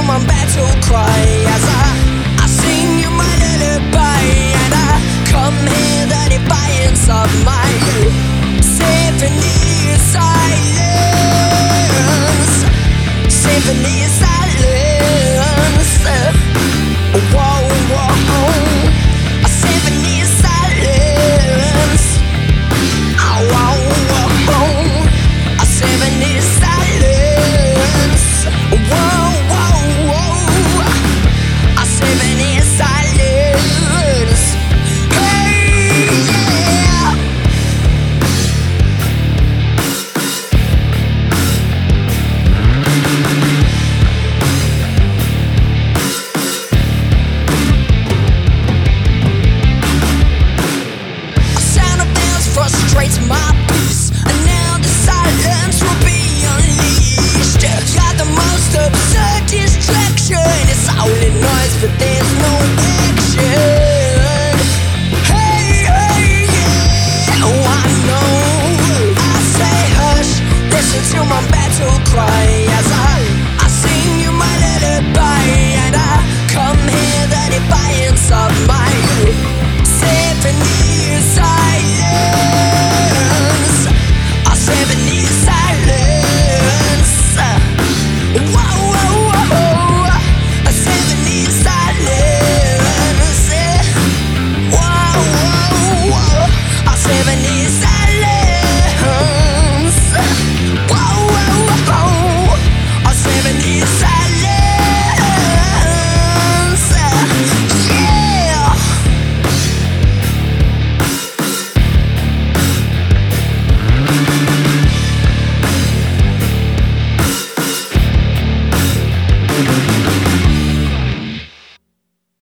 my battle cry as I sing you my lullaby, and I come here the defiance of my symphony of silence, symphony of silence. Whoa, whoa, a symphony of silence. Oh, whoa, whoa, a symphony of silence. Whoa, whoa, whoa, a symphony of